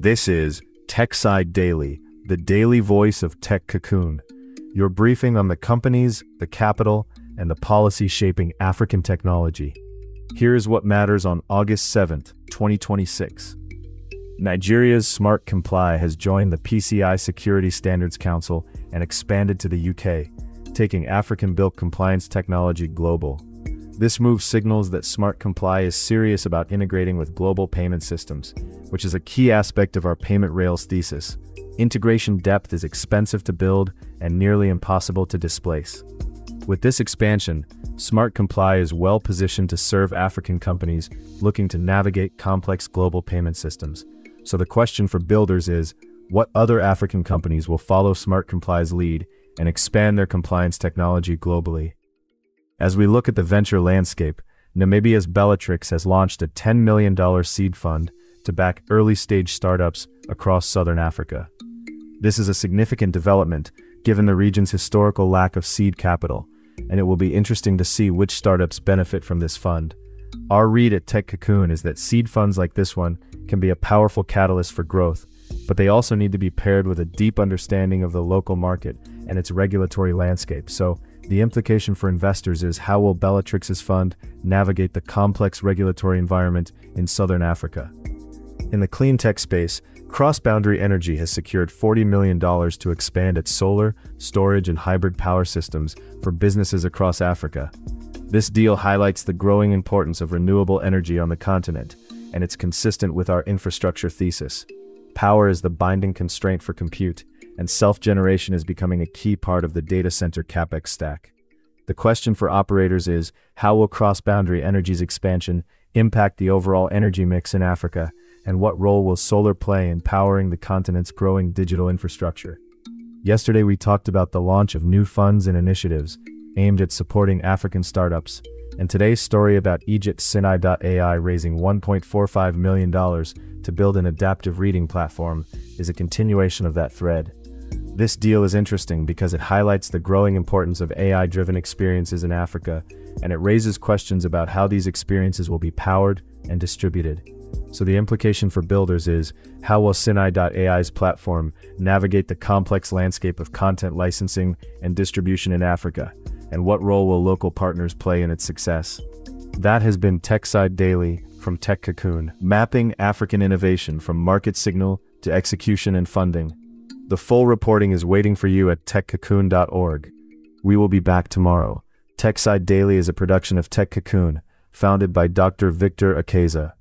This is TechSide Daily, the daily voice of Tech Cocoon, your briefing on the companies, the capital, and the policy shaping African technology. Here is what matters on August 7th, 2026. Nigeria's Smart Comply has joined the PCI Security Standards Council and expanded to the UK, taking African-built compliance technology global. This move signals that Smart Comply is serious about integrating with global payment systems, which is a key aspect of our payment rails thesis. Integration depth is expensive to build and nearly impossible to displace. With this expansion, Smart Comply is well positioned to serve African companies looking to navigate complex global payment systems. So the question for builders is, what other African companies will follow Smart Comply's lead and expand their compliance technology globally? As we look at the venture landscape, Namibia's Bellatrix has launched a $10 million seed fund to back early-stage startups across southern Africa. This is a significant development given the region's historical lack of seed capital, and it will be interesting to see which startups benefit from this fund. Our read at Tech Cocoon is that seed funds like this one can be a powerful catalyst for growth, but they also need to be paired with a deep understanding of the local market and its regulatory landscape. So, the implication for investors is, how will Bellatrix's fund navigate the complex regulatory environment in southern Africa? In the clean tech space, CrossBoundary Energy has secured $40 million to expand its solar, storage, and hybrid power systems for businesses across Africa. This deal highlights the growing importance of renewable energy on the continent, and it's consistent with our infrastructure thesis. Power is the binding constraint for compute, and self-generation is becoming a key part of the data center CapEx stack. The question for operators is, how will CrossBoundary Energy's expansion impact the overall energy mix in Africa, and what role will solar play in powering the continent's growing digital infrastructure? Yesterday we talked about the launch of new funds and initiatives aimed at supporting African startups, and today's story about Egypt's Sinai.ai raising $1.45 million to build an adaptive reading platform is a continuation of that thread. This deal is interesting because it highlights the growing importance of AI-driven experiences in Africa, and it raises questions about how these experiences will be powered and distributed. So the implication for builders is, how will Sinai.ai's platform navigate the complex landscape of content licensing and distribution in Africa, and what role will local partners play in its success? That has been TechSide Daily from Tech Cocoon, mapping African innovation from market signal to execution and funding. The full reporting is waiting for you at techcocoon.org. We will be back tomorrow. TechSide Daily is a production of Tech Cocoon, founded by Dr. Victor Akeza.